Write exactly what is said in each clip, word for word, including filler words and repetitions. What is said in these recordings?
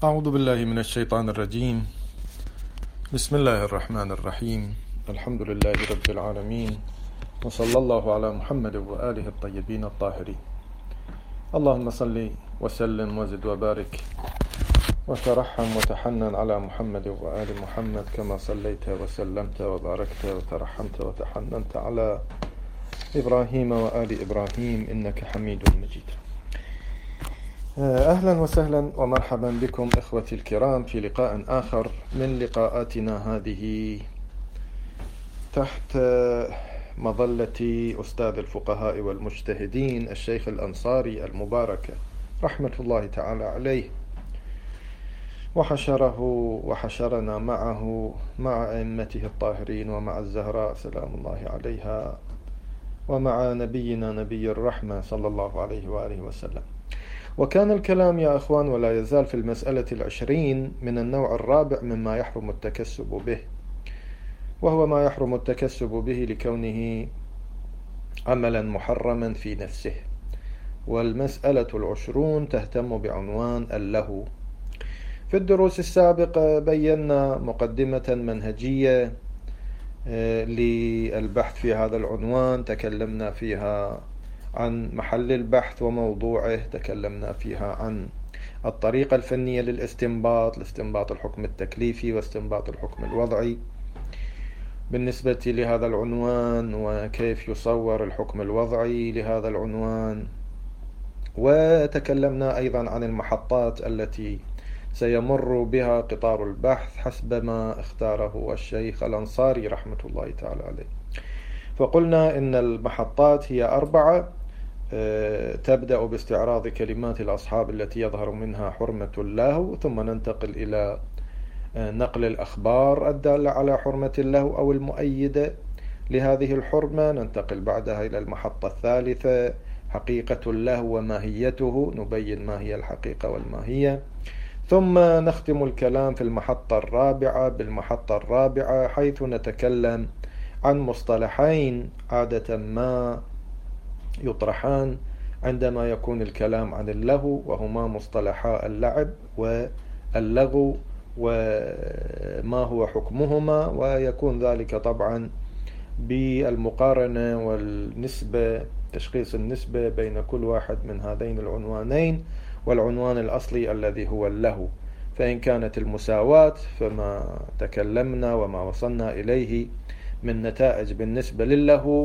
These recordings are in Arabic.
أعوذ بالله من الشيطان الرجيم. بسم الله الرحمن الرحيم. الحمد لله رب العالمين، وصلى الله على محمد وآله الطيبين الطاهرين. اللهم صل وسلم وزد وبارك وترحم وتحنن على محمد وآل محمد كما صليت وسلمت وباركت وترحمت وتحننت على إبراهيم وآل إبراهيم إنك حميد مجيد. أهلا وسهلا ومرحبا بكم إخوتي الكرام في لقاء آخر من لقاءاتنا هذه تحت مظلة أستاذ الفقهاء والمجتهدين الشيخ الأنصاري المبارك رحمة الله تعالى عليه، وحشره وحشرنا معه مع أئمته الطاهرين ومع الزهراء سلام الله عليها ومع نبينا نبي الرحمة صلى الله عليه وآله وسلم. وكان الكلام يا أخوان ولا يزال في المسألة العشرين من النوع الرابع مما يحرم التكسب به، وهو ما يحرم التكسب به لكونه عملا محرما في نفسه. والمسألة العشرون تهتم بعنوان اللهو. في الدروس السابقة بينا مقدمة منهجية للبحث في هذا العنوان، تكلمنا فيها عن محل البحث وموضوعه، تكلمنا فيها عن الطريقة الفنية للاستنباط، لاستنباط الحكم التكليفي واستنباط الحكم الوضعي بالنسبة لهذا العنوان، وكيف يصور الحكم الوضعي لهذا العنوان. وتكلمنا أيضا عن المحطات التي سيمر بها قطار البحث حسب ما اختاره الشيخ الأنصاري رحمة الله تعالى عليه. فقلنا إن المحطات هي أربعة، تبدأ باستعراض كلمات الأصحاب التي يظهر منها حرمة اللهو، ثم ننتقل إلى نقل الأخبار الدالة على حرمة اللهو أو المؤيدة لهذه الحرمة. ننتقل بعدها إلى المحطة الثالثة حقيقة اللهو وماهيته، نبين ما هي الحقيقة والماهية. ثم نختم الكلام في المحطة الرابعة بالمحطة الرابعة، حيث نتكلم عن مصطلحين عادة ما يطرحان عندما يكون الكلام عن اللهو، وهما مصطلحا اللعب واللغو، وما هو حكمهما، ويكون ذلك طبعا بالمقارنة والنسبة، تشخيص النسبة بين كل واحد من هذين العنوانين والعنوان الأصلي الذي هو اللهو. فإن كانت المساواة فما تكلمنا وما وصلنا إليه من نتائج بالنسبة للهو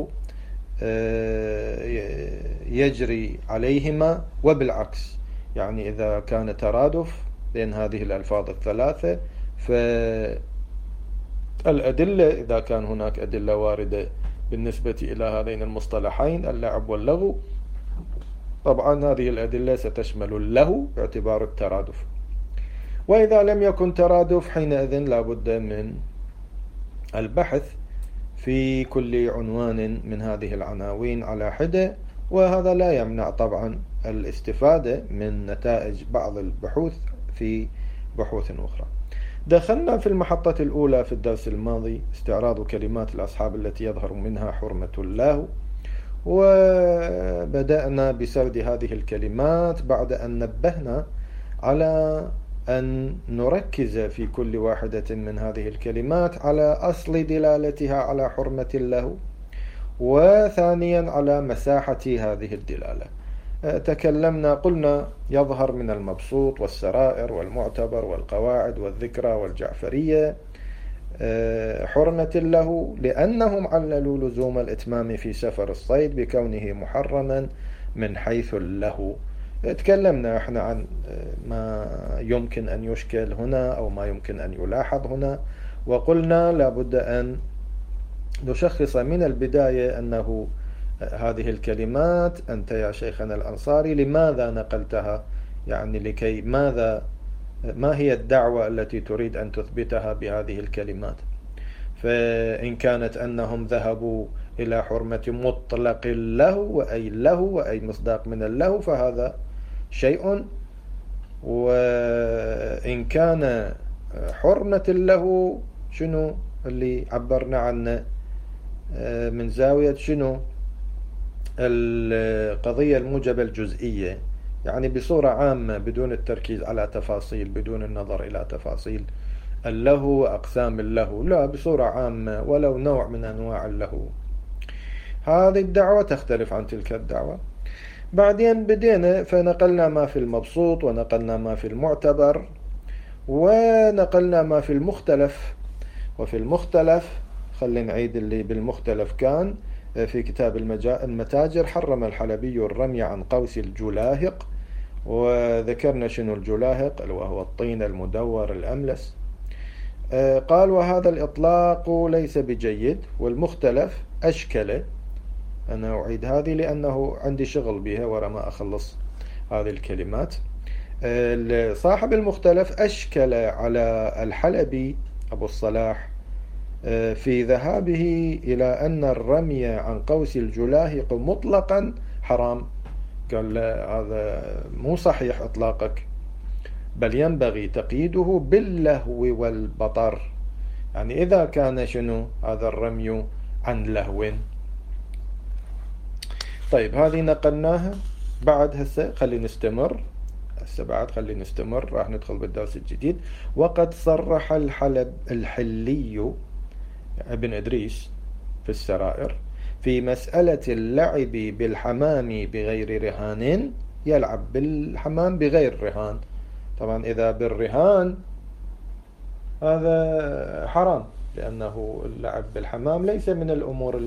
يجري عليهما، وبالعكس يعني إذا كان ترادف بين هذه الألفاظ الثلاثة فالأدلة، إذا كان هناك أدلة واردة بالنسبة إلى هذين المصطلحين اللعب واللغو، طبعا هذه الأدلة ستشمل اللهو باعتبار الترادف. وإذا لم يكن ترادف حينئذ لا بد من البحث في كل عنوان من هذه العناوين على حدة، وهذا لا يمنع طبعا الاستفادة من نتائج بعض البحوث في بحوث أخرى. دخلنا في المحطة الأولى في الدرس الماضي استعراض كلمات الأصحاب التي يظهر منها حرمة اللهو، وبدأنا بسرد هذه الكلمات بعد أن نبهنا على أن نركز في كل واحدة من هذه الكلمات على أصل دلالتها على حرمة اللهو، وثانيا على مساحة هذه الدلالة. تكلمنا قلنا يظهر من المبسوط والسرائر والمعتبر والقواعد والذكرى والجعفرية حرمة اللهو، لأنهم عللوا لزوم الإتمام في سفر الصيد بكونه محرما من حيث اللهو. تكلمنا احنا عن ما يمكن أن يشكل هنا أو ما يمكن أن يلاحظ هنا، وقلنا لابد أن نشخص من البداية أنه هذه الكلمات أنت يا شيخنا الأنصاري لماذا نقلتها، يعني لكي ماذا ما هي الدعوة التي تريد أن تثبتها بهذه الكلمات. فإن كانت أنهم ذهبوا إلى حرمة مطلق اللهو وأي اللهو وأي مصداق من اللهو فهذا شيء، وإن كان حرمة اللهو شنو اللي عبرنا عنه من زاوية شنو القضية الموجبة الجزئية، يعني بصورة عامة بدون التركيز على تفاصيل، بدون النظر إلى تفاصيل اللهو وأقسام اللهو، لا، بصورة عامة ولو نوع من أنواع اللهو. هذه الدعوة تختلف عن تلك الدعوة. بعدين بدينا فنقلنا ما في المبسوط، ونقلنا ما في المعتبر، ونقلنا ما في المختلف. وفي المختلف خلينا نعيد اللي بالمختلف كان في كتاب المتاجر: حرم الحلبي الرمي عن قوس الجلاهق، وذكرنا شنو الجلاهق وهو الطين المدور الأملس. قال: وهذا الإطلاق ليس بجيد. والمختلف أشكل، أنا أعيد هذه لأنه عندي شغل بها ورا ما أخلص هذه الكلمات. صاحب المختلف أشكل على الحلبي أبو الصلاح في ذهابه إلى أن الرمي عن قوس الجلاهق مطلقا حرام. قال: هذا مو صحيح إطلاقك، بل ينبغي تقييده باللهو والبطر. يعني إذا كان شنو هذا الرمي عن لهو. طيب، هذه نقلناها. بعد هسه خلي نستمر هسه بعد خلي نستمر راح ندخل بالدرس الجديد. وقد صرح الحلب الحلي ابن إدريس في السرائر في مسألة اللعب بالحمام بغير رهان. يلعب بالحمام بغير رهان، طبعا إذا بالرهان هذا حرام، لأنه اللعب بالحمام ليس من الأمور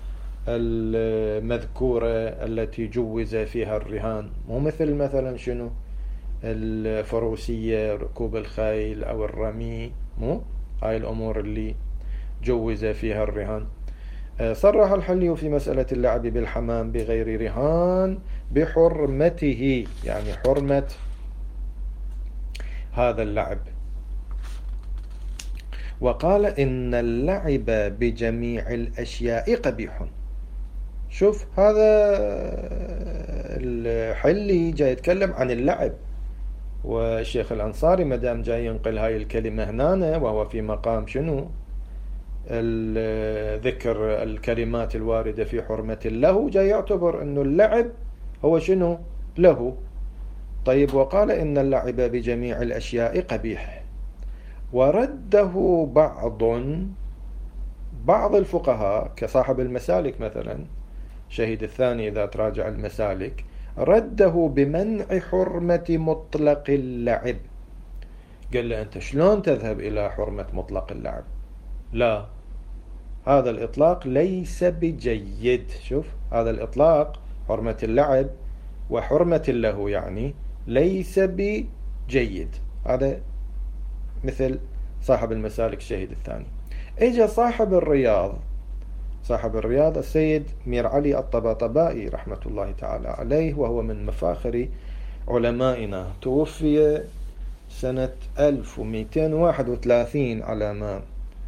المذكورة التي جوز فيها الرهان. مو مثل مثلا شنو الفروسية، ركوب الخيل أو الرمي، مو هاي الأمور اللي جوز فيها الرهان. صرح الحلي في مسألة اللعب بالحمام بغير رهان بحرمته، يعني حرمة هذا اللعب. وقال: إن اللعب بجميع الأشياء قبيح. شوف، هذا الحلي جاي يتكلم عن اللعب، والشيخ الأنصاري مدام جاي ينقل هاي الكلمة هنا وهو في مقام شنو ذكر الكلمات الواردة في حرمة اللهو، جاي يعتبر أنه اللعب هو شنو له. طيب، وقال: إن اللعب بجميع الأشياء قبيح. ورده بعض بعض الفقهاء كصاحب المسالك مثلا، شهيد الثاني إذا تراجع المسالك، رده بمنع حرمة مطلق اللعب. قال له: أنت شلون تذهب إلى حرمة مطلق اللعب؟ لا، هذا الإطلاق ليس بجيد. شوف، هذا الإطلاق حرمة اللعب وحرمة اللهو يعني ليس بجيد. هذا مثل صاحب المسالك الشهيد الثاني. اجا صاحب الرياض صاحب الرياض السيد مير علي الطباطبائي رحمة الله تعالى عليه، وهو من مفاخر علمائنا، توفي سنة ألف ومئتين وواحد وثلاثين على ما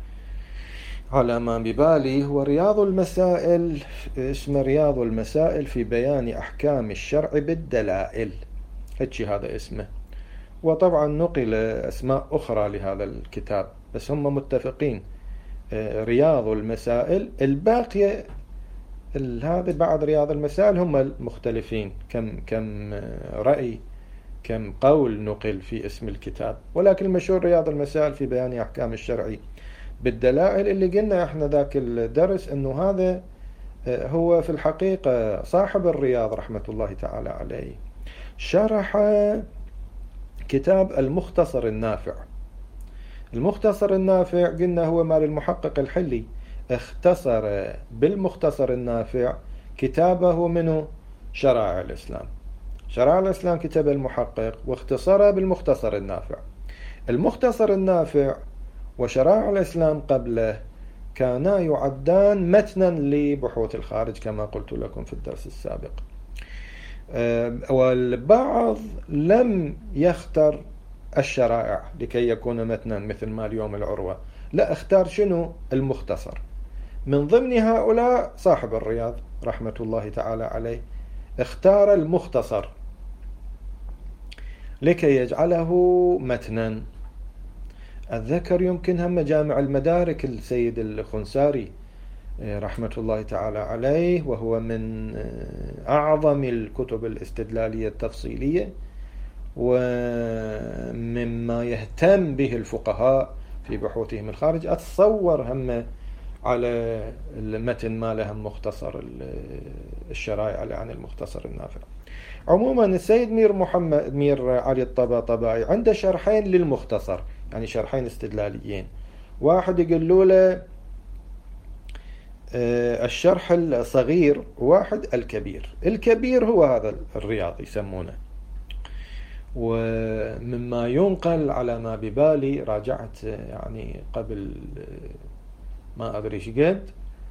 على ما ببالي. هو رياض المسائل، اسمه رياض المسائل في بيان أحكام الشرع بالدلائل، هيك هذا اسمه. وطبعا نقل أسماء أخرى لهذا الكتاب، بس هم متفقين رياض المسائل. الباقية هذا بعد رياض المسائل هم المختلفين، كم كم رأي كم قول نقل في اسم الكتاب، ولكن المشهور رياض المسائل في بيان أحكام الشرع بالدلائل. اللي قلنا احنا ذاك الدرس انه هذا هو في الحقيقة صاحب الرياض رحمة الله تعالى عليه شرح كتاب المختصر النافع. المختصر النافع قلنا هو مال المحقق الحلي، اختصر بالمختصر النافع كتابه منه شرائع الإسلام. شرائع الإسلام كتاب المحقق واختصره بالمختصر النافع. المختصر النافع وشرائع الإسلام قبله كانا يعدان متنا لبحوث الخارج كما قلت لكم في الدرس السابق. والبعض لم يختر الشرائع لكي يكون متنا مثل ما اليوم العروة، لا، اختار شنو المختصر. من ضمن هؤلاء صاحب الرياض رحمة الله تعالى عليه، اختار المختصر لكي يجعله متنا. الذكر يمكن هم جامع المدارك السيد الخنساري رحمة الله تعالى عليه، وهو من أعظم الكتب الاستدلالية التفصيلية ومما يهتم به الفقهاء في بحوثهم الخارج. أتصور هم على المتن ماله مختصر الشرائع عن المختصر النافع. عموما السيد مير محمد مير علي الطباطبائي عنده شرحين للمختصر، يعني شرحين استدلاليين، واحد يقول له الشرح الصغير، واحد الكبير. الكبير هو هذا الرياض يسمونه. ومما ينقل على ما ببالي، راجعت يعني قبل ما أدري ايش قد،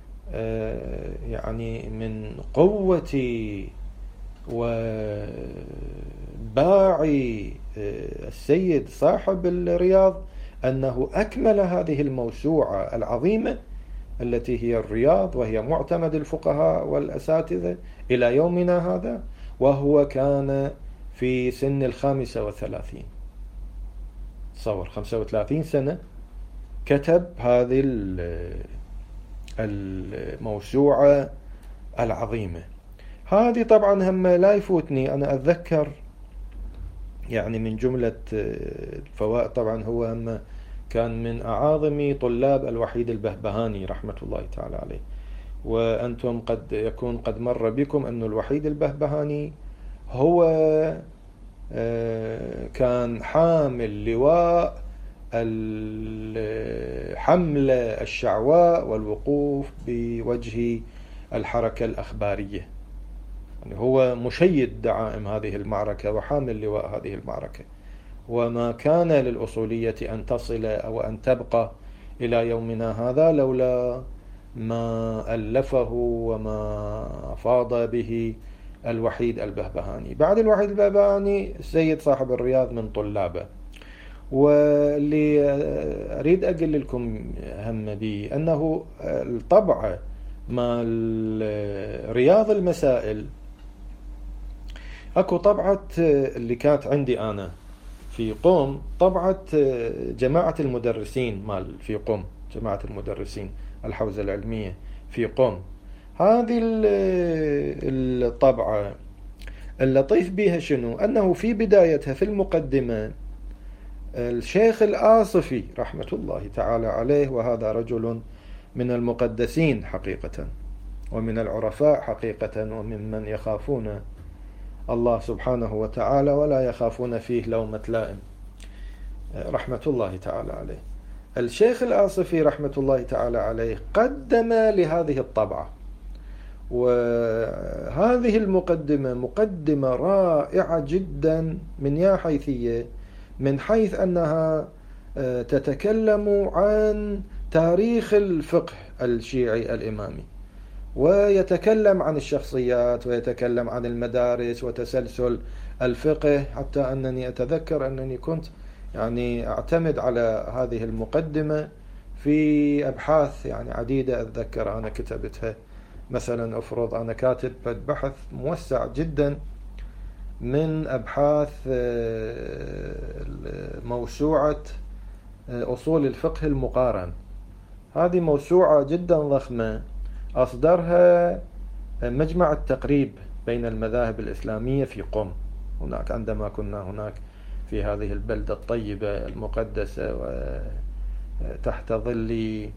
يعني من قوة وباعي السيد صاحب الرياض أنه أكمل هذه الموسوعة العظيمة التي هي الرياض، وهي معتمد الفقهاء والأساتذة إلى يومنا هذا، وهو كان في سن الخامسة وثلاثين، تصور خمسة وثلاثين سنة كتب هذه الموسوعة العظيمة. هذه طبعا هم لا يفوتني، أنا أتذكر يعني من جملة الفوائد، طبعا هو هم كان من أعاظم طلاب الوحيد البهبهاني رحمة الله تعالى عليه. وأنتم قد يكون قد مر بكم أن الوحيد البهبهاني هو كان حامل لواء الحملة الشعواء والوقوف بوجه الحركة الأخبارية، يعني هو مشيد دعائم هذه المعركة وحامل لواء هذه المعركة. وما كان للأصولية أن تصل أو أن تبقى إلى يومنا هذا لولا ما ألفه وما فاض به الوحيد البهبهاني. بعد الوحيد البهبهاني السيد صاحب الرياض من طلابه. واللي أريد أقول لكم هم بي أنه الطبعة مع رياض المسائل، أكو طبعة اللي كانت عندي أنا في قم، طبعة جماعة المدرسين مال في قم، جماعة المدرسين الحوزة العلمية في قم. هذه الطبعة اللطيف بها شنو؟ أنه في بدايتها في المقدمة الشيخ الآصفي رحمة الله تعالى عليه، وهذا رجل من المقدسين حقيقة ومن العرفاء حقيقة وممن يخافون الله سبحانه وتعالى ولا يخافون فيه لومة لائم رحمة الله تعالى عليه. الشيخ الآصفي رحمة الله تعالى عليه قدم لهذه الطبعة، وهذه المقدمة مقدمة رائعة جدا من يا حيثية، من حيث أنها تتكلم عن تاريخ الفقه الشيعي الإمامي، ويتكلم عن الشخصيات، ويتكلم عن المدارس وتسلسل الفقه، حتى أنني أتذكر أنني كنت يعني أعتمد على هذه المقدمة في أبحاث يعني عديدة. أتذكر أنا كتبتها، مثلا أفرض أنا كاتب بحث موسع جدا من أبحاث موسوعة أصول الفقه المقارن. هذه موسوعة جدا ضخمة أصدرها مجمع التقريب بين المذاهب الإسلامية في قم، هناك عندما كنا هناك في هذه البلدة الطيبة المقدسة وتحت ظل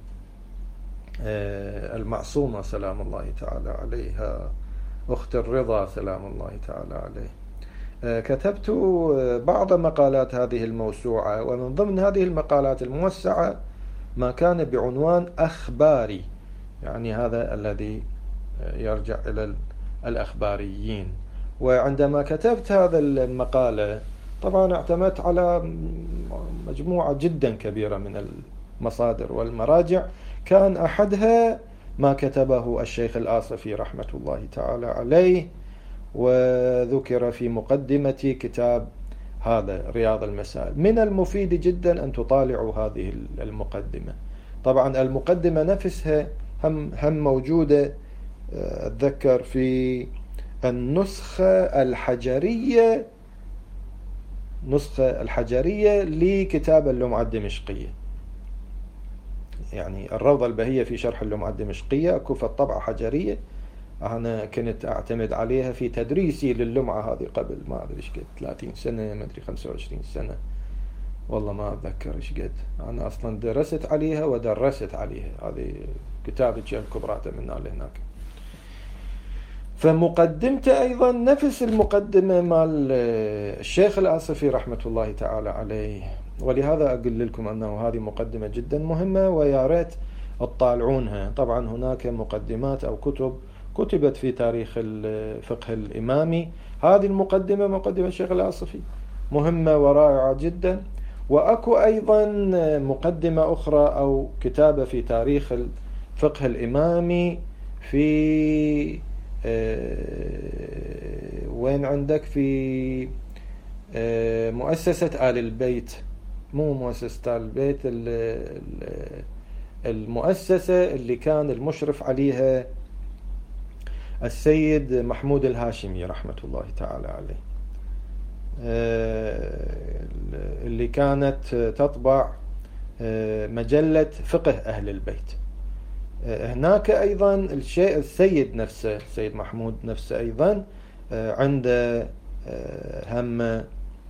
المعصومة سلام الله تعالى عليها، أخت الرضا سلام الله تعالى عليه. كتبت بعض مقالات هذه الموسوعة، ومن ضمن هذه المقالات الموسعة ما كان بعنوان أخباري، يعني هذا الذي يرجع إلى الأخباريين. وعندما كتبت هذا المقالة طبعا اعتمدت على مجموعة جدا كبيرة من المصادر والمراجع، كان أحدها ما كتبه الشيخ الآصفي رحمة الله تعالى عليه، وذكر في مقدمة كتاب هذا رياض المسائل. من المفيد جدا أن تطالعوا هذه المقدمة. طبعا المقدمة نفسها هم, هم موجودة أتذكر في النسخة الحجرية، نسخة الحجرية لكتاب اللمعة الدمشقية، يعني الروضة البهية في شرح اللمعة الدمشقية، أكو في الطبعة حجرية أنا كنت أعتمد عليها في تدريسي لللمعة هذه قبل ما أدري إيش قد ثلاثين سنة، ما أدري خمسة وعشرين سنة، والله ما أتذكر إيش قد. أنا أصلا درست عليها ودرست عليها، هذه كتابك الكبرى منها لهناك. فمقدمته أيضا نفس المقدمة مال الشيخ الآصفي رحمة الله تعالى عليه، ولهذا أقول لكم أنه هذه مقدمة جدا مهمة ويا ريت تطالعونها. طبعا هناك مقدمات أو كتب كتبت في تاريخ الفقه الإمامي، هذه المقدمة مقدمة الشيخ الآصفي مهمة ورائعة جدا. وأكو أيضا مقدمة أخرى أو كتابة في تاريخ الفقه الإمامي في وين عندك في مؤسسة آل البيت، مو مؤسسة آل البيت، المؤسسة اللي كان المشرف عليها السيد محمود الهاشمي رحمة الله تعالى عليه، اللي كانت تطبع مجلة فقه أهل البيت. هناك أيضا الشيء السيد نفسه، السيد محمود نفسه أيضا عنده هم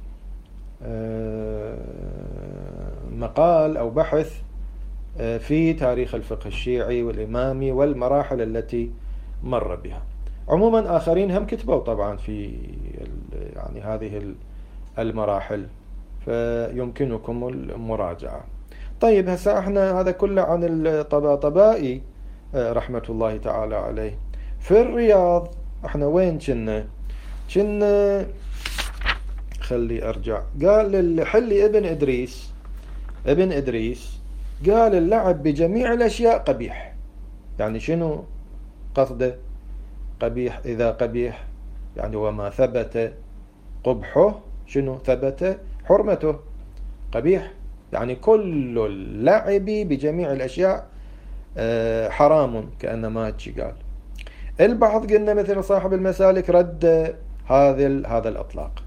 مقال أو بحث في تاريخ الفقه الشيعي والإمامي والمراحل التي مر بها. عموما آخرين هم كتبوا طبعا في يعني هذه المراحل، فيمكنكم المراجعة. طيب هسا احنا هذا كله عن الطباطبائي رحمة الله تعالى عليه. في الرياض احنا وين كنا؟ كنا خلي ارجع. قال الحلي ابن ادريس ابن ادريس قال اللعب بجميع الاشياء قبيح. يعني شنو قصده قبيح؟ اذا قبيح يعني وما ثبت قبحه شنو ثبت حرمته، قبيح يعني كل اللعب بجميع الأشياء حرام، كأنما قال. البعض قلنا مثل صاحب المسالك رد هذا هذا الأطلاق،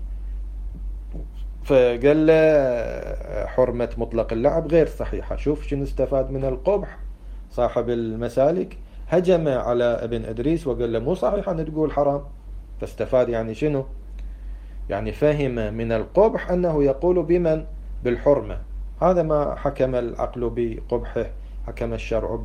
فقال له حرمة مطلق اللعب غير صحيحة. شوف شنو استفاد من القبح صاحب المسالك، هجم على ابن إدريس وقال له مو صحيح أن تقول حرام، فاستفاد يعني شنو؟ يعني فهم من القبح أنه يقول بمن؟ بالحرمة. هذا ما حكم العقل بقبحه، حكم الشرع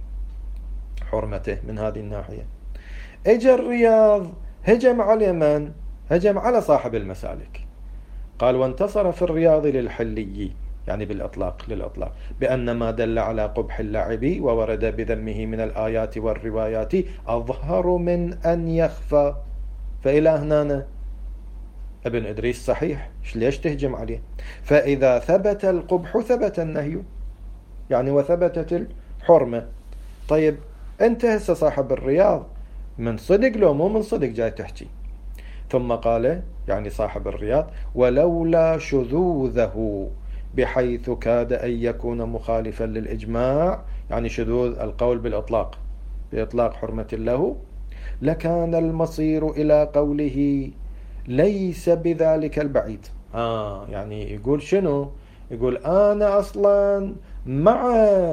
بحرمته من هذه الناحية. اجى الرياض هجم على من؟ هجم على صاحب المسالك، قال وانتصر في الرياض للحلي، يعني بالإطلاق للإطلاق، بأن ما دل على قبح اللعب وورد بذمه من الآيات والروايات أظهر من أن يخفى. فإلى هنا ابن إدريس صحيح، ليش تهجم عليه؟ فإذا ثبت القبح ثبت النهي، يعني وثبتت الحرمة. طيب أنت هسه صاحب الرياض من صدق لو مو من صدق جاي تحكي؟ ثم قال يعني صاحب الرياض ولولا شذوذه بحيث كاد أن يكون مخالفا للإجماع، يعني شذوذ القول بالإطلاق بإطلاق حرمة له، لكان المصير إلى قوله ليس بذلك البعيد. آه يعني يقول شنو؟ يقول أنا أصلا مع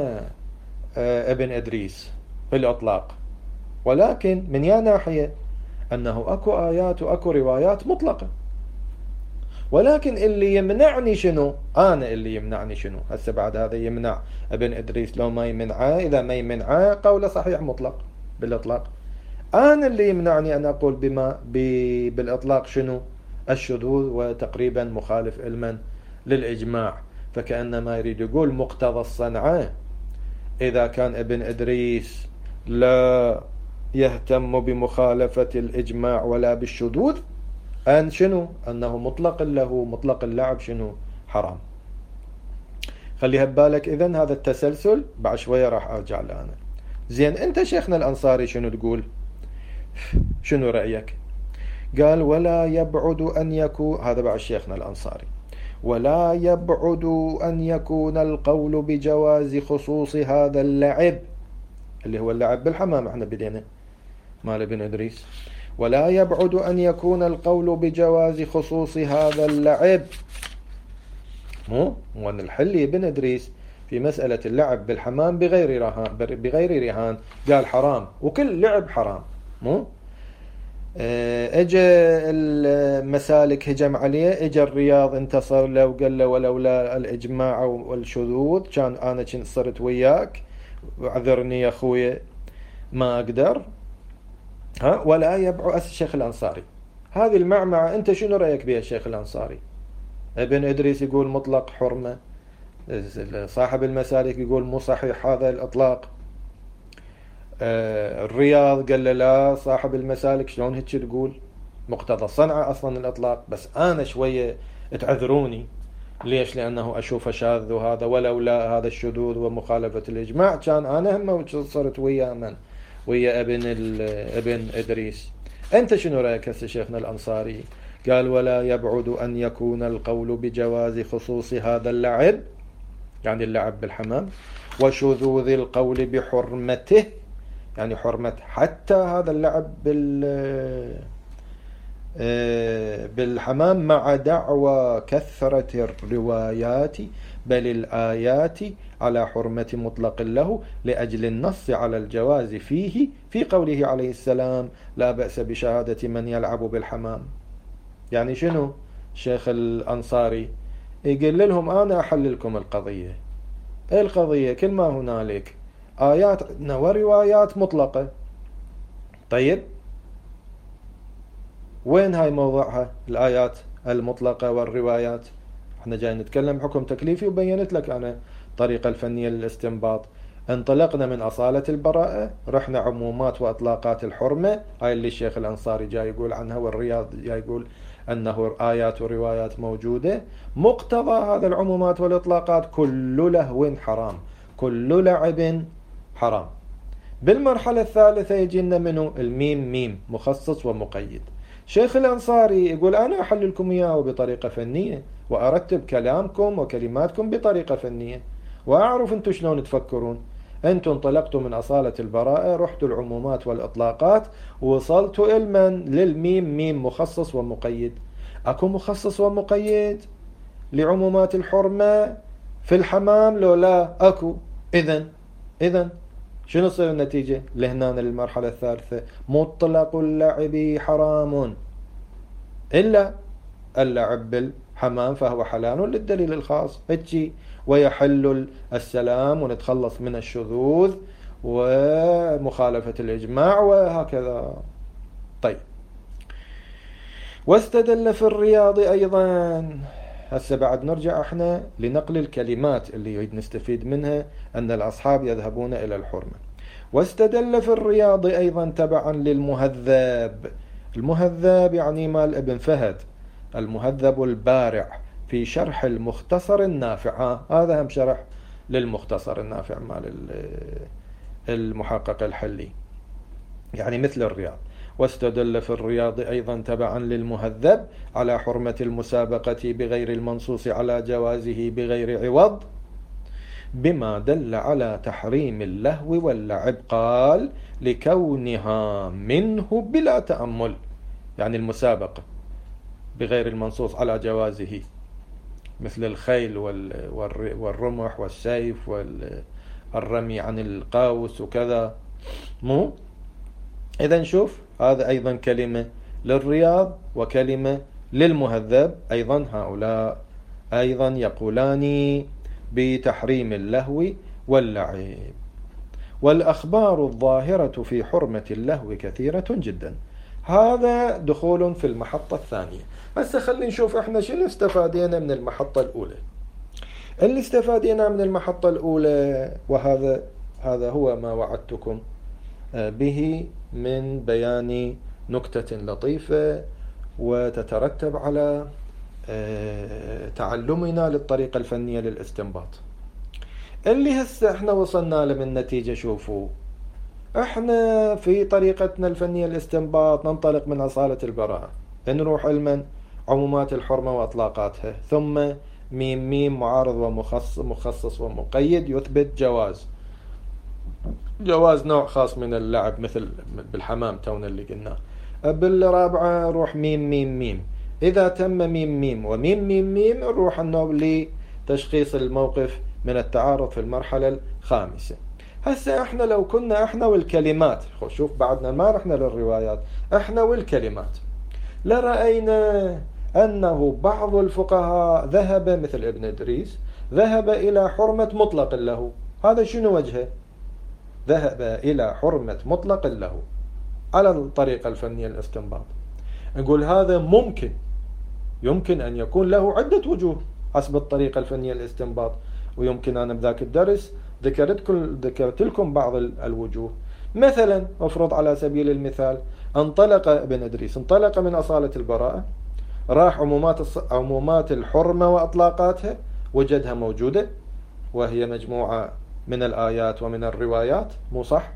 آه ابن إدريس بالإطلاق، ولكن من يا ناحية أنه أكو آيات وأكو روايات مطلقة، ولكن اللي يمنعني شنو؟ أنا اللي يمنعني شنو؟ هسه بعد هذا يمنع ابن إدريس لو ما يمنعه، إذا ما يمنعه قوله صحيح مطلق بالإطلاق. أنا اللي يمنعني أن أقول بما بالإطلاق شنو؟ الشذوذ وتقريبا مخالف علما للإجماع. فكأنما يريد يقول مقتضى الصنعة إذا كان ابن إدريس لا يهتم بمخالفة الإجماع ولا بالشذوذ، أن شنو؟ أنه مطلق له مطلق اللعب شنو؟ حرام. خليها ببالك. إذن هذا التسلسل بعد شوية راح أرجع له أنا. زين أنت شيخنا الأنصاري شنو تقول؟ شنو رأيك؟ قال ولا يبعد أن يكون، هذا بعد شيخنا الأنصاري، ولا يبعد أن يكون القول بجواز خصوص هذا اللعب، اللي هو اللعب بالحمام احنا بدينا مال ابن إدريس، ولا يبعد أن يكون القول بجواز خصوص هذا اللعب، مو وأن الحلي ابن إدريس في مسألة اللعب بالحمام بغير رهان بغير رهان قال حرام، وكل لعب حرام. مو اجى المسالك هجم عليه، اجى الرياض انتصر له وقال له ولولا الاجماع والشذوذ كان انا كنت صرت وياك، واعذرني يا اخوي ما اقدر. ها ولا يبعث الشيخ الانصاري. هذه المعمعة انت شنو رايك بها الشيخ الانصاري؟ ابن ادريس يقول مطلق حرمة، صاحب المسالك يقول مو صحيح هذا الاطلاق، الرياض قال له لا، صاحب المسالك شلون هيك تقول، مقتضى الصنعة اصلا الاطلاق، بس انا شوية تعذروني. ليش؟ لانه اشوفه شاذ، وهذا ولولا هذا الشذوذ ومخالفة الاجماع كان انا هم صرت ويا من ويا ابن ابن ادريس. انت شنو رايك هسه شيخنا الانصاري؟ قال ولا يبعد ان يكون القول بجواز خصوص هذا اللعب، يعني اللعب بالحمام، وشذوذ القول بحرمته، يعني حرمة حتى هذا اللعب بال بالحمام، مع دعوى كثرة الروايات بل الآيات على حرمة مطلق له، لأجل النص على الجواز فيه في قوله عليه السلام لا بأس بشهادة من يلعب بالحمام. يعني شنو شيخ الأنصاري يقول لهم أنا أحل لكم القضية. القضية كل ما هنالك آيات وروايات مطلقة. طيب وين هاي موضوعها الآيات المطلقة والروايات؟ احنا جاي نتكلم حكم تكليفي، وبينت لك أنا الطريقة الفنية للاستنباط. انطلقنا من أصالة البراءة، رحنا عمومات وأطلاقات الحرمة، هاي اللي الشيخ الأنصاري جاي يقول عنها، والرياض جاي يقول أنه آيات وروايات موجودة. مقتضى هذا العمومات والإطلاقات كل لهو حرام، كل لعب حرام. بالمرحلة الثالثة يجينا منه الميم ميم مخصص ومقيد. شيخ الأنصاري يقول أنا أحل لكم إياه بطريقة فنية، وأرتب كلامكم وكلماتكم بطريقة فنية، وأعرف أنتم شلون تفكرون. أنتم انطلقتوا من أصالة البراءة، رحتوا العمومات والإطلاقات، وصلتوا المن للميم ميم مخصص ومقيد. أكو مخصص ومقيد لعمومات الحرمة في الحمام لو لا؟ أكو. إذن إذن شنو تصير النتيجة لهنا للمرحلة الثالثة؟ مطلق اللعب حرام إلا اللعب بالحمام فهو حلال للدليل الخاص هيك، ويحل السلام ونتخلص من الشذوذ ومخالفة الإجماع وهكذا. طيب واستدل في الرياض أيضا. هسه بعد نرجع احنا لنقل الكلمات اللي يريد نستفيد منها، أن الأصحاب يذهبون إلى الحرمة. واستدل في الرياض أيضا تبعا للمهذب. المهذب يعني مال ابن فهد، المهذب البارع في شرح المختصر النافع. هذا هم شرح للمختصر النافع مال المحقق الحلي، يعني مثل الرياض. واستدل في الرياض أيضا تبعا للمهذب على حرمة المسابقة بغير المنصوص على جوازه بغير عوض، بما دل على تحريم اللهو واللعب. قال لكونها منه بلا تأمل، يعني المسابقة بغير المنصوص على جوازه مثل الخيل والرمح والسيف والرمي عن القوس وكذا. مو إذن شوف هذا أيضا كلمة للرياض وكلمة للمهذب. أيضا هؤلاء أيضا يقولان بتحريم اللهو واللعب. والأخبار الظاهرة في حرمة اللهو كثيرة جدا. هذا دخول في المحطة الثانية. بس خلينا نشوف احنا شنو استفادينا من المحطة الأولى. اللي استفادينا من المحطة الأولى، وهذا هذا هو ما وعدتكم به من بيان نكتة لطيفة وتترتب على تعلمنا للطريقة الفنية للاستنباط. اللي هسه احنا وصلنا له من نتيجة. شوفوا احنا في طريقتنا الفنية للاستنباط ننطلق من أصالة البراءة، نروح علما عمومات الحرمة وأطلاقاتها، ثم ميم ميم معارض ومخصص مخصص ومقيد يثبت جواز جواز نوع خاص من اللعب مثل بالحمام تونا اللي قلناه. بالرابعة نروح ميم ميم ميم، إذا تم ميم ميم وميم ميم ميم نروح النوع لتشخيص الموقف من التعارض في المرحلة الخامسة. هسه احنا لو كنا احنا والكلمات، شوف بعدنا ما رحنا للروايات، احنا والكلمات، لرأينا أنه بعض الفقهاء ذهب مثل ابن إدريس ذهب إلى حرمة مطلق له. هذا شنو وجهه؟ ذهب إلى حرمة مطلق له على الطريقة الفنية الاستنباط. نقول هذا ممكن، يمكن أن يكون له عدة وجوه حسب الطريقة الفنية الاستنباط، ويمكن أنا بذاك الدرس ذكرت لكم بعض الوجوه. مثلا أفرض على سبيل المثال انطلق ابن إدريس، انطلق من أصالة البراءة، راح عمومات عمومات الحرمة وأطلاقاتها، وجدها موجودة وهي مجموعة من الآيات ومن الروايات، مو صح؟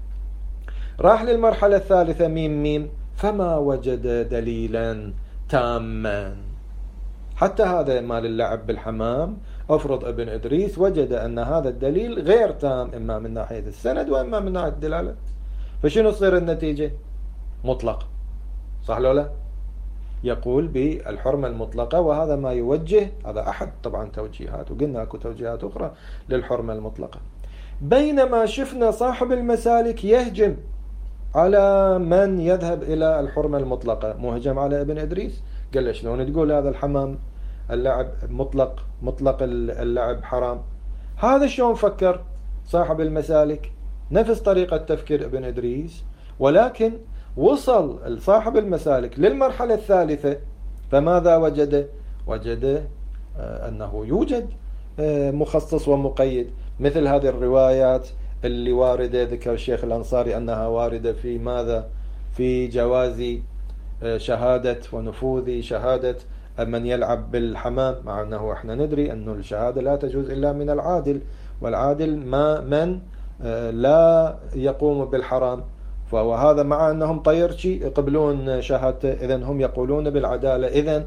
راح للمرحلة الثالثة ميم ميم، فما وجد دليلا تاما. حتى هذا مال اللعب بالحمام، أفرض ابن إدريس وجد أن هذا الدليل غير تام، إما من ناحية السند وإما من ناحية الدلالة، فشنو تصير النتيجة؟ مطلق، صح لو لا؟ يقول بالحرمة المطلقة، وهذا ما يوجه، هذا أحد طبعا توجيهات، وقلنا أكو توجيهات أخرى للحرمة المطلقة. بينما شفنا صاحب المسالك يهجم على من يذهب إلى الحرمة المطلقة، مهجم على ابن إدريس، قال له شلون تقول هذا الحمام اللعب مطلق، مطلق اللعب حرام؟ هذا شلون فكر صاحب المسالك؟ نفس طريقة تفكير ابن إدريس، ولكن وصل صاحب المسالك للمرحلة الثالثة، فماذا وجد؟ وجد أنه يوجد مخصص ومقيد، مثل هذه الروايات اللي واردة، ذكر الشيخ الأنصاري أنها واردة في ماذا؟ في جواز شهادة ونفوذ شهادة من يلعب بالحمام، مع أنه احنا ندري أن الشهادة لا تجوز إلا من العادل، والعادل ما من لا يقوم بالحرام، وهذا مع أنهم طيرشي يقبلون شهادته، إذن هم يقولون بالعدالة، إذن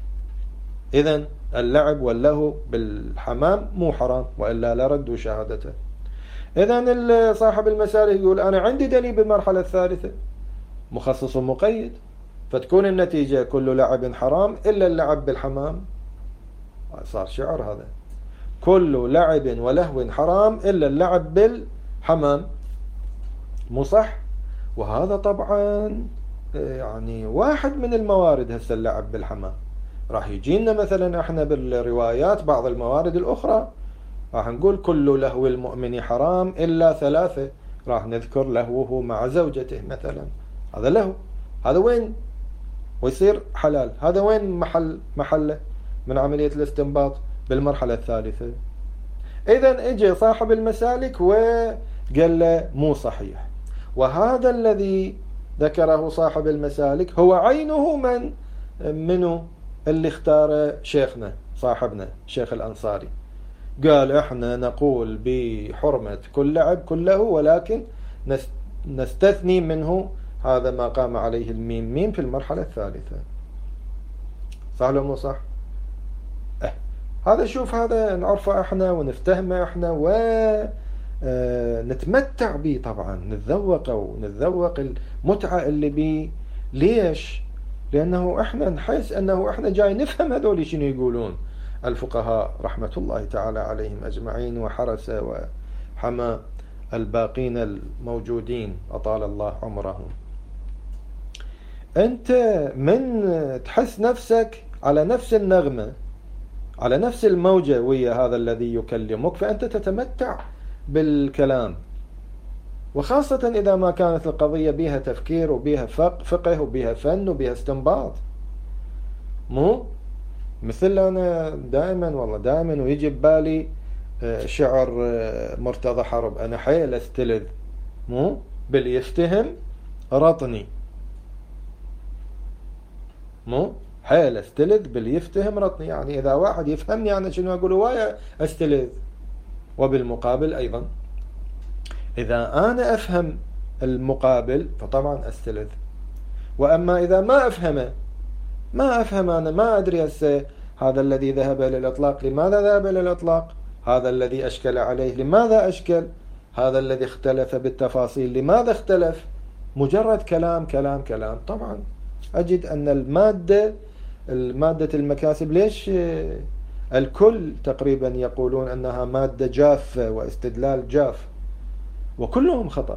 إذن اللعب واللهو بالحمام مو حرام، وإلا لردوا شهادته. إذن صاحب المسالك يقول أنا عندي دليل بالمرحلة الثالثة مخصص ومقيد، فتكون النتيجة كل لعب حرام إلا اللعب بالحمام. صار شعر هذا، كل لعب ولهو حرام إلا اللعب بالحمام، مو صح؟ وهذا طبعا يعني واحد من الموارد. هسه اللعب بالحمام راح يجينا مثلا احنا بالروايات بعض الموارد الأخرى، راح نقول كل لهو المؤمن حرام إلا ثلاثة، راح نذكر لهوه مع زوجته مثلا، هذا لهو، هذا وين ويصير حلال؟ هذا وين محل محله من عملية الاستنباط؟ بالمرحلة الثالثة. إذن اجى صاحب المسالك وقال له مو صحيح، وهذا الذي ذكره صاحب المسالك هو عينه من منه اللي اختار شيخنا صاحبنا الشيخ الأنصاري، قال احنا نقول بحرمة كل لعب كله، ولكن نستثني منه هذا ما قام عليه الميم ميم في المرحلة الثالثة. صح ولا مو صح؟ اه هذا شوف، هذا نعرفه احنا ونفتهمه احنا ونتمتع به طبعا، نتذوقه ونتذوق المتعة اللي بيه. ليش؟ لأنه احنا نحس أنه احنا جاي نفهم هذول شنو يقولون الفقهاء رحمة الله تعالى عليهم أجمعين، وحرس وحمى الباقين الموجودين أطال الله عمرهم. أنت من تحس نفسك على نفس النغمة، على نفس الموجة ويا هذا الذي يكلمك، فأنت تتمتع بالكلام، وخاصة إذا ما كانت القضية بها تفكير وبها فقه وبها فن وبها استنباط. مو مثل أنا دائما والله دائما ويجي ببالي شعر مرتضى حرب، أنا حيل استلذ مو باللي يفتهم رطني، مو حيل استلذ باللي يفتهم رطني، يعني إذا واحد يفهمني أنا شنو أقول وياه استلذ، وبالمقابل أيضا إذا أنا أفهم المقابل فطبعا أستلذ. وأما إذا ما أفهمه، ما أفهم أنا ما أدري هسه هذا الذي ذهب إلى الإطلاق لماذا ذهب إلى الإطلاق، هذا الذي أشكل عليه لماذا أشكل، هذا الذي اختلف بالتفاصيل لماذا اختلف، مجرد كلام كلام كلام. طبعا أجد أن المادة المادة المكاسب ليش الكل تقريبا يقولون أنها مادة جافة واستدلال جاف، وكلهم خطأ،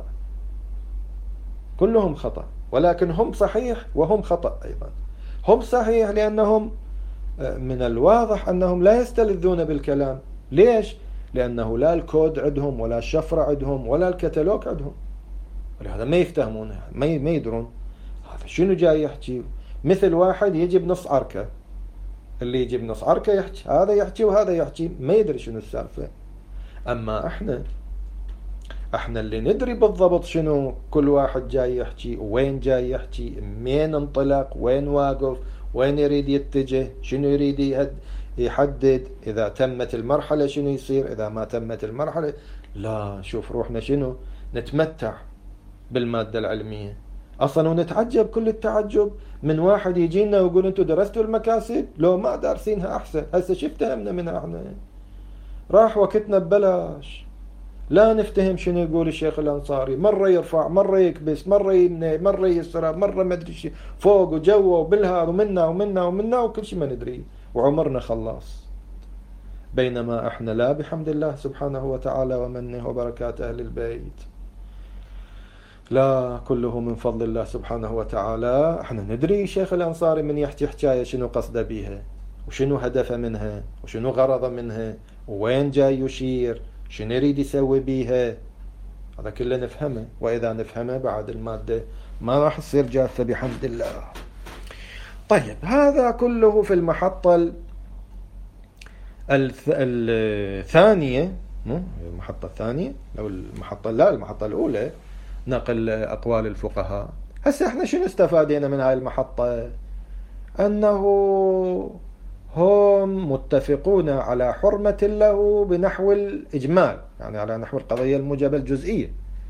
كلهم خطأ، ولكن هم صحيح وهم خطأ أيضا. هم صحيح لأنهم من الواضح أنهم لا يستلذون بالكلام. ليش؟ لأنه لا الكود عندهم ولا الشفرة عندهم ولا الكتالوج عندهم، ولهذا ما يفتهمونها، ما يدرون هذا شنو جاي يحكي. مثل واحد يجي بنص عركة، اللي يجي بنص عركة يحكي، هذا يحكي وهذا يحكي، ما يدري شنو السالفة. أما احنا احنا اللي ندري بالضبط شنو كل واحد جاي يحكي، وين جاي يحكي، مين انطلق، وين واقف، وين يريد يتجه، شنو يريد يحدد، إذا تمت المرحلة شنو يصير، إذا ما تمت المرحلة. لا، شوف روحنا شنو نتمتع بالمادة العلمية أصلا، ونتعجب كل التعجب من واحد يجينا ويقول أنتوا درستوا المكاسب؟ لو ما دارسينها أحسن. هسه شفت فهمنا منها احنا؟ راح وقتنا ببلاش، لا نفتهم شنو يقول الشيخ الأنصاري، مرة يرفع، مرة يكبس، مرة يمنع، مرة يسرى، مرة ما ادري شيء، فوق وجوا وبالهار ومنا ومنا ومنا وكل شيء ما ندري، وعمرنا خلاص. بينما احنا لا، بحمد الله سبحانه وتعالى ومنه وبركات أهل البيت، لا، كله من فضل الله سبحانه وتعالى. احنا ندري شيخ الأنصاري من يحكي حكاية شنو قصده بيها، وشنو هدفه منها، وشنو غرضه منها، وين جاي يشير، شنو يريد يسوي بيها، هذا كله نفهمه. وإذا نفهمه بعد المادة ما راح تصير جافة بحمد الله. طيب، هذا كله في المحطة الثانية، المحطة الثانية أو المحطة لا المحطة الأولى، نقل أقوال الفقهاء. هسه احنا شنو استفادينا من هاي المحطة؟ أنه هم متفقون على حرمة له بنحو الإجمال، يعني على نحو القضية الموجبة الجزئية.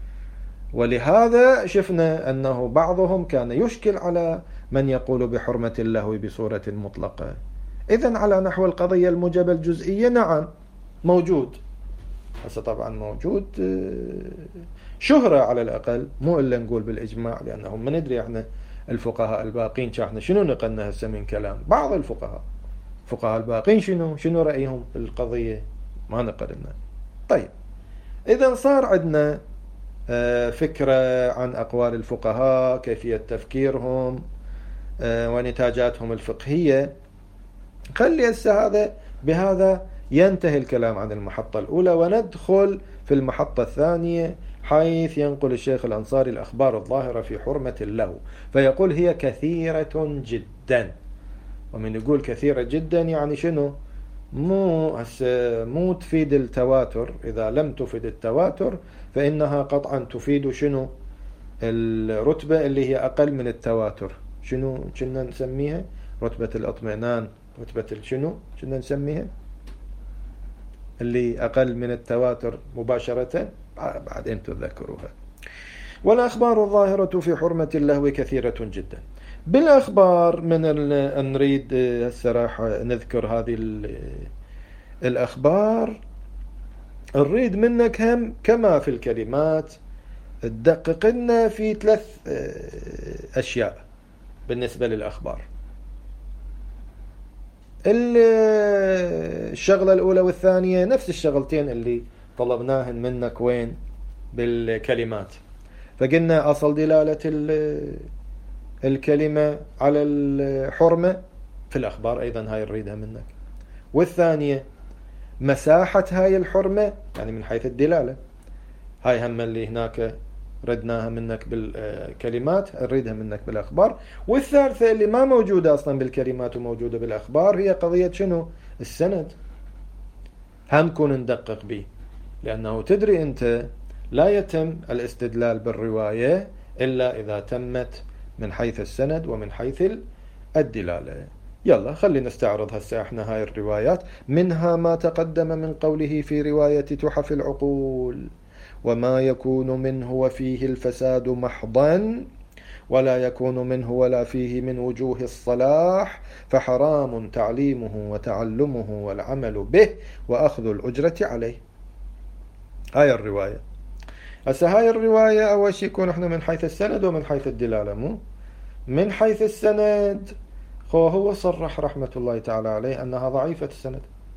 ولهذا شفنا أنه بعضهم كان يشكل على من يقول بحرمة اللهو بصورة مطلقة. إذن على نحو القضية الموجبة الجزئية نعم موجود، هسه طبعا موجود شهرة على الأقل، مو إلا نقول بالإجماع، لأنهم ما ندري احنا الفقهاء الباقين احنا شنو نقلنا هسه من كلام بعض الفقهاء. الفقهاء الباقين شنو شنو رأيهم في القضية ما نقلنا. طيب، إذا صار عندنا فكرة عن أقوال الفقهاء، كيفية تفكيرهم ونتاجاتهم الفقهية. خلي هسه هذا بهذا ينتهي الكلام عن المحطة الأولى، وندخل في المحطة الثانية، حيث ينقل الشيخ الأنصاري الأخبار الظاهرة في حرمة اللهو، فيقول هي كثيرة جدا. ومن يقول كثيرة جدا يعني شنو؟ مو مو تفيد التواتر. إذا لم تفيد التواتر فإنها قطعا تفيد شنو؟ الرتبة اللي هي أقل من التواتر. شنو كنا نسميها؟ رتبة الاطمئنان، رتبة شنو كنا نسميها؟ اللي أقل من التواتر مباشرة، بعدين تذكروها. والأخبار الظاهرة في حرمة اللهو كثيرة جدا. بالأخبار من نريد الصراحة نذكر هذه الأخبار، نريد منك هم كما في الكلمات تدقق لنا في ثلاث أشياء بالنسبة للأخبار. الشغلة الأولى والثانية نفس الشغلتين اللي طلبناهن منك وين بالكلمات. فقلنا أصل دلالة الكلمة على الحرمة في الأخبار، أيضا هاي نريدها منك. والثانية مساحة هاي الحرمة، يعني من حيث الدلالة، هاي هم اللي هناك ردناها منك بالكلمات، نريدها منك بالأخبار. والثالثة اللي ما موجودة أصلا بالكلمات وموجودة بالأخبار، هي قضية شنو؟ السند. هم كون ندقق به، لأنه تدري أنت لا يتم الاستدلال بالرواية إلا إذا تمت من حيث السند ومن حيث الدلالة. يلا خلينا نستعرض هسه احنا هاي الروايات. منها ما تقدم من قوله في رواية تحف العقول: وما يكون منه وفيه الفساد محضا، ولا يكون منه ولا فيه من وجوه الصلاح، فحرام تعليمه وتعلمه والعمل به وأخذ الأجرة عليه. هاي الرواية. هسه هاي الرواية أول شيء يكون احنا من حيث السند ومن حيث الدلالة. مو من حيث السند، هو صرح رحمة الله تعالى عليه أنها ضعيفة السند،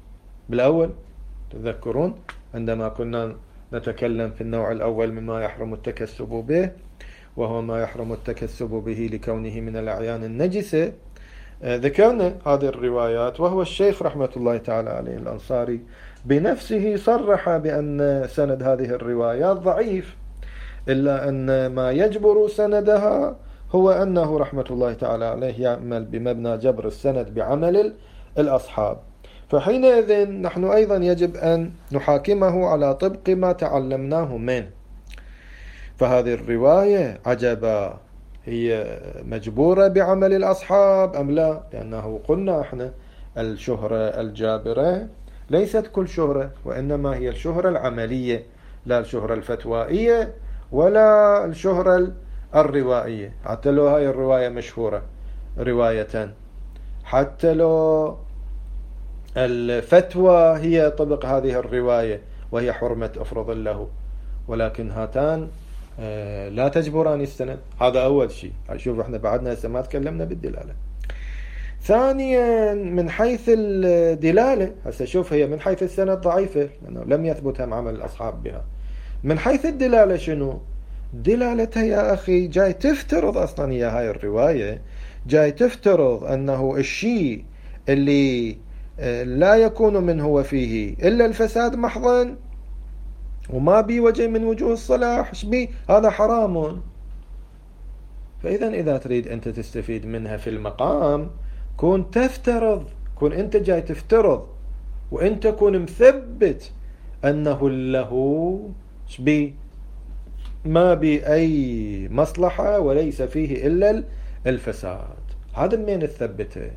بالأول تذكرون عندما كنا نتكلم في النوع الأول مما يحرم التكسب به، وهو ما يحرم التكسب به لكونه من الأعيان النجسة، ذكرنا هذه الروايات، وهو الشيخ رحمة الله تعالى عليه الأنصاري بنفسه صرح بأن سند هذه الروايات ضعيف، إلا أن ما يجبر سندها هو أنه رحمة الله تعالى عليه يعمل بمبنى جبر السند بعمل الأصحاب. فحينئذ نحن أيضا يجب أن نحاكمه على طبق ما تعلمناه منه. فهذه الرواية عجبا، هي مجبورة بعمل الأصحاب أم لا؟ لأنه قلنا احنا الشهرة الجابرة ليست كل شهرة، وإنما هي الشهرة العملية، لا الشهرة الفتوائية ولا الشهرة الروائية. حتى لو هاي الرواية مشهورة رواية، حتى لو الفتوى هي طبق هذه الرواية وهي حرمة أفرض له، ولكن هاتان لا تجبران السند. هذا أول شيء. شوف احنا بعدنا هسه ما تكلمنا بالدلالة. ثانيا من حيث الدلالة، هسه شوف هي من حيث السند ضعيفة لأنه لم يثبت هم عمل الأصحاب بها. من حيث الدلالة شنو؟ دلالتها يا أخي جاي تفترض أصلا هي هاي الرواية جاي تفترض أنه الشيء اللي لا يكون منه وفيه إلا الفساد محضا وما بي وجه من وجوه الصلاح، شبي هذا حرام. فإذا إذا تريد أنت تستفيد منها في المقام، كون تفترض، كون أنت جاي تفترض وأنت كون مثبت أنه له شبي ما بي أي مصلحة وليس فيه إلا الفساد. هذا منين تثبته؟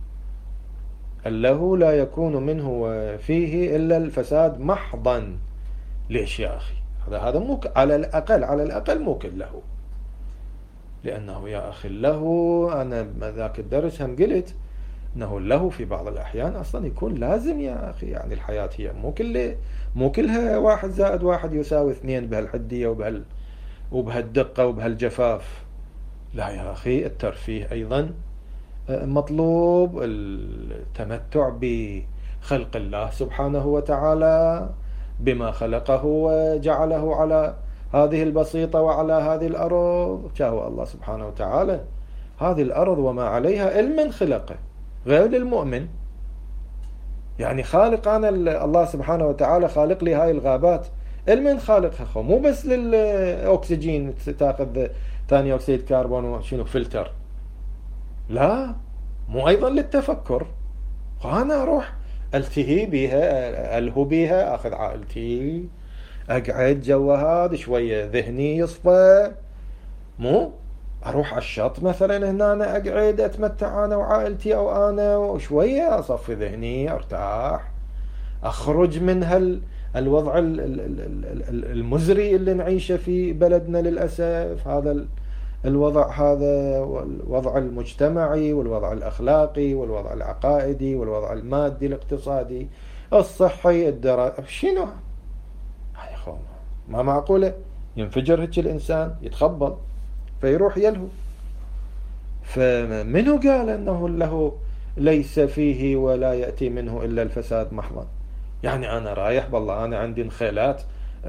له لا يكون منه فيه إلا الفساد محضا. ليش يا أخي؟ هذا هذا مو على الأقل على الأقل مو كله، لأنه يا أخي له، أنا ذاك الدرس هم قلت أنه له في بعض الأحيان أصلا يكون لازم يا أخي. يعني الحياة هي مو كل مو كلها واحد زائد واحد يساوي اثنين بهالحدية وبهال وبهالدقة وبهالجفاف. لا يا أخي، الترفيه أيضا مطلوب، التمتع بخلق الله سبحانه وتعالى بما خلقه وجعله على هذه البسيطة وعلى هذه الأرض. جاء الله سبحانه وتعالى هذه الأرض وما عليها المن خلقه، غير للمؤمن. يعني خالق أنا الله سبحانه وتعالى خالق لي هاي الغابات، المن خالقها خو، مو بس للأكسجين تاخذ ثاني أكسيد كربون وشنو فلتر، لا، مو أيضا للتفكر. أنا أروح التهي بيها، ألهو بيها، أخذ عائلتي أقعد جوا هذا شوية ذهني يصفى، مو أروح على الشط مثلا هنا أنا أقعد أتمتع أنا وعائلتي أو أنا وشوية أصفي ذهني أرتاح، أخرج من هال الوضع المزري اللي نعيشه في بلدنا للأسف. هذا الوضع هذا والوضع المجتمعي والوضع الأخلاقي والوضع العقائدي والوضع المادي الاقتصادي الصحي الدراسي، شنو هاي يا اخوان؟ ما معقولة ينفجر هيك الإنسان يتخبل فيروح يلهو. فمنه قال أنه له ليس فيه ولا يأتي منه إلا الفساد محضا؟ يعني أنا رايح بالله أنا عندي نخيلات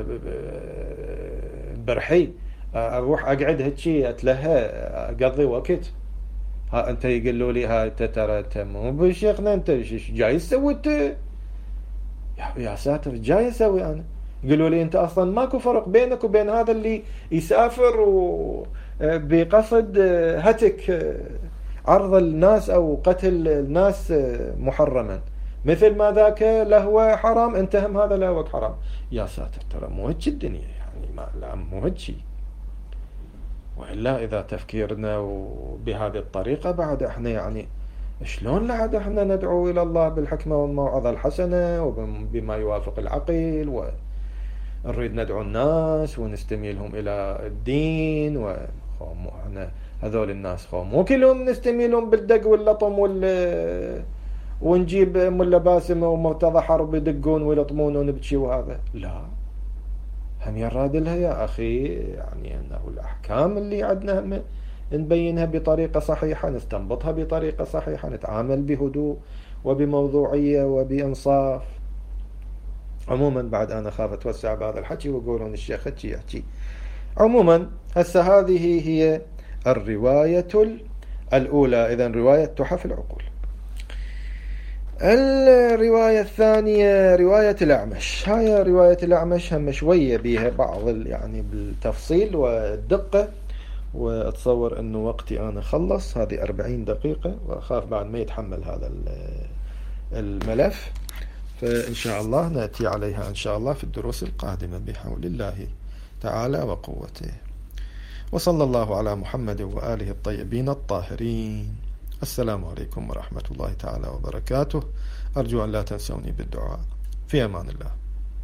برحي، اروح اقعد هيك اتلهى اقضي وقت، ها انت يقولوا لي هاي ترى انت مو بشيخنا، انت ايش جاي تسوي انت؟ يا ساتر، جاي اسوي انا؟ يقولوا لي انت اصلا ماكو فرق بينك وبين هذا اللي يسافر بقصد هتك عرض الناس او قتل الناس محرما، مثل ما ذاك لهو حرام انت هم هذا لهوك حرام. يا ساتر، ترى مو هيك الدنيا، يعني ما لا مو هيك شيء. وإلا إذا تفكيرنا بهذه الطريقة بعد احنا يعني شلون لعد احنا ندعو إلى الله بالحكمة والموعظة الحسنة وبما يوافق العقل، ونريد ندعو الناس ونستميلهم إلى الدين، وإحنا هذول الناس خو مو كلهم نستميلهم بالدق واللطم وال ونجيب ملا باسم ومرتضى حرب يدقون ويلطمون ونبكي وهذا، لا، هم يراد لها يا أخي يعني أنه الأحكام اللي عندنا هم نبينها بطريقة صحيحة، نستنبطها بطريقة صحيحة، نتعامل بهدوء وبموضوعية وبإنصاف. عموما بعد أنا خاف أتوسع بهذا الحكي ويقولون الشيخ هكي يحكي. عموما هسه هذه هي الرواية الأولى، إذن رواية تحف العقول. الرواية الثانية رواية الأعمش. هاي رواية الأعمش هم شوية بيها بعض يعني بالتفصيل والدقة، وأتصور أنه وقتي أنا خلص، هذه أربعين دقيقة، وأخاف بعد ما يتحمل هذا الملف، فإن شاء الله نأتي عليها إن شاء الله في الدروس القادمة بحول الله تعالى وقوته. وصلى الله على محمد وآله الطيبين الطاهرين. السلام عليكم ورحمة الله تعالى وبركاته. أرجو أن لا تنسوني بالدعاء. في أمان الله.